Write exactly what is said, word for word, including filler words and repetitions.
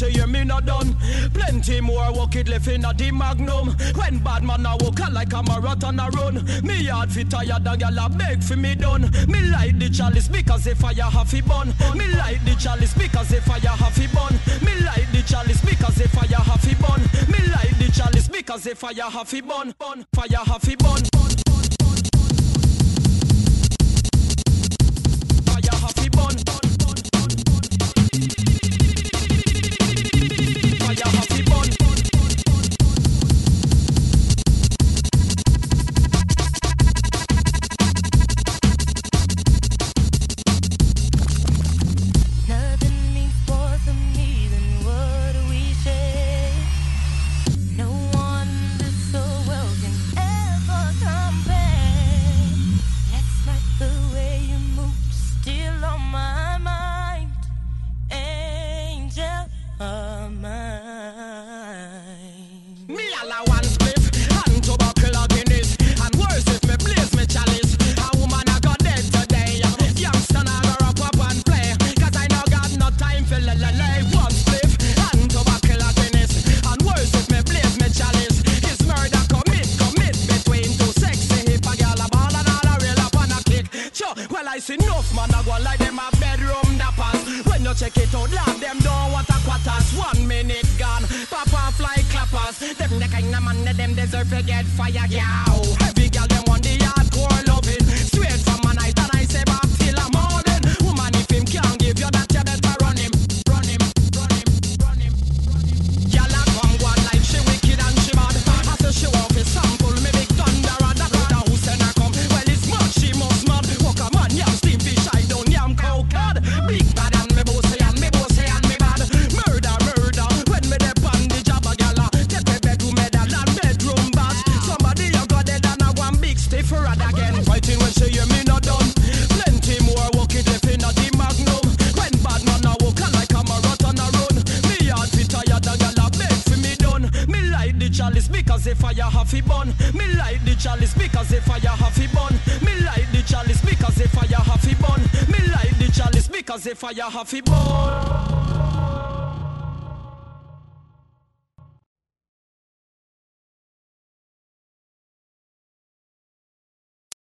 say you me not done. Plenty more work it left in a the magnum. When bad man a walk like a marathon a run. Me hard fi tired and gyal a beg fi me done. Me light the chalice because the fire have fi burn. Me light the chalice because the fire have fi burn. Me light the chalice because the fire have fi burn. Me light the chalice because the fire have fi burn. Fire have fi burn. Fire have fi burn. Fire have fi burn. Nothing means more to me than what we share. No one this so well can ever compare. Last night the way you moved still on my mind. Angel of mine. Me all a one spliff and tobacco a Guinness. And worse if me blaze me chalice. A woman a got dead today. Youngster na go up up and play. Cause I no got no time for la la la. One spliff and tobacco a Guinness. And worse if me blaze me chalice. It's murder commit, commit between two sexy hip a gal a ball and all a real up on a kick. Sure, well I see enough man a go like them a bedroom dappers. When you check it out, love them don't want a quarters. One minute gone, papa fly clappers. Them the kind of man that them deserve to get fire, yow. Heavy girl them want the hardcore loving. Straight from a night and I say back till a morning. Woman if him can't give you that, you better run him, run him, run him, run him. Girl a come one like she wicked and she mad. I say she want to sample me big thunder and that brother who send her come. Well it's mad, she must mad. Walk a man, yam steam fish, I don't yam cow cod. Big bad and me bossy and me bossy and me bad. Murder, murder, when me dey on the job a gyal a take me bedroom medal and bedroom bash. Somebody you got dead and a one big stiff rod again. Fighting when she hear me not done. Plenty more work it left in a the magnum. When bad man a walk like a marathon a run. Me hard fi tired and gyal a beg fi me done. Me light the chalice because the fire have fi burn. Me light the chalice because the fire have fi burn. Me light the chalice because the fire have fi burn. Me light the chalice because the fire have fi burn.